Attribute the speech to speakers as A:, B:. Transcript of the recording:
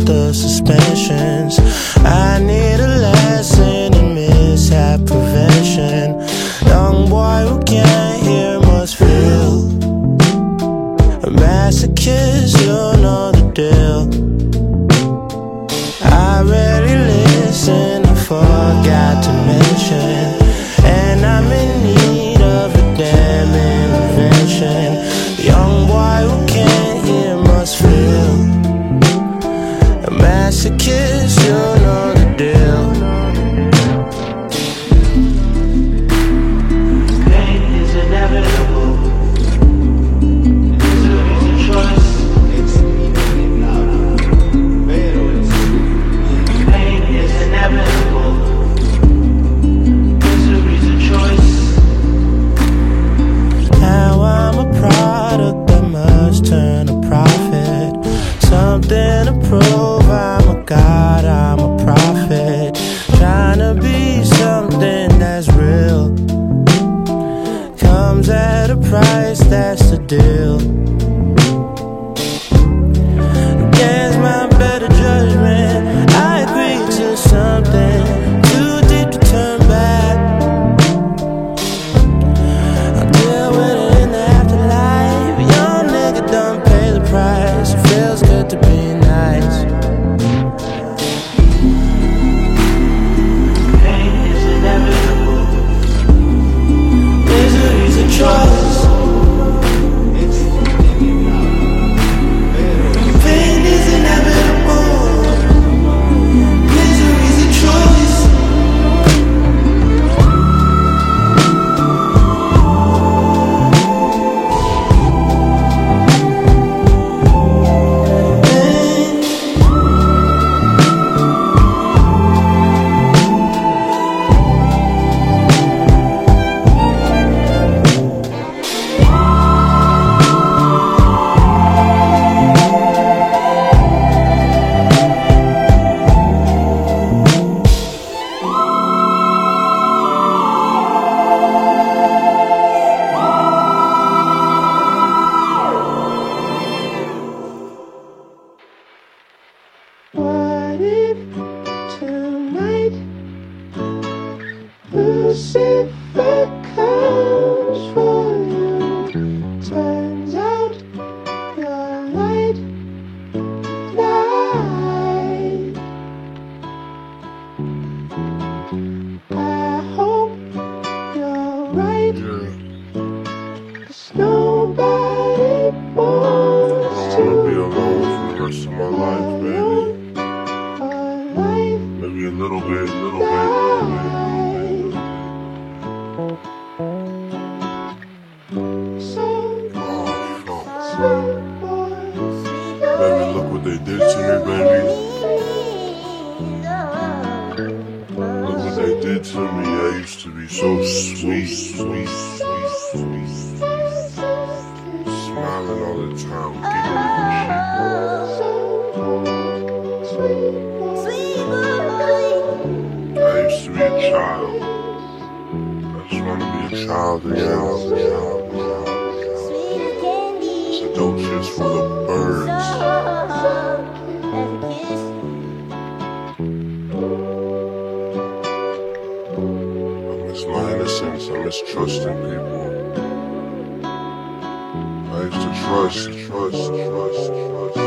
A: the suspensions. I need a lesson in mishap prevention. Young boy who can't hear must feel. A masochist, you know the deal. I rarely listen, I forgot to mention, and I'm in need of a damn intervention. The young boy who can't hear must feel. A masochist, you know the deal.
B: Pain is inevitable. Misery's a choice. Pain is inevitable. Misery's a choice.
A: Now I'm a product that must turn a profit. Something to prove, I'm a god, I'm a prophet. Trying to be something that's real. Comes at a price, that's the deal. Against my better judgment, I agreed to something too deep to turn back. I'll deal with it in the afterlife. Young nigga done pay the price. It feels good to be nice.
B: Pain is inevitable.
A: Misery's a choice. Pain is inevitable. Misery's a choice. What if tonight Lucifer comes for you? Turns out you're light. I hope you're right. 'Cause nobody wants to
C: be alone for the rest of my life, baby. Maybe a little bit. Baby, look what they did to me, baby. Look what they did to me. I used to be so sweet. Smiling all the time, giggling and shit. I used to be a child. I just want to be a child again. This adult shit's full of birds. I miss my innocence. I miss trusting people. I used to trust.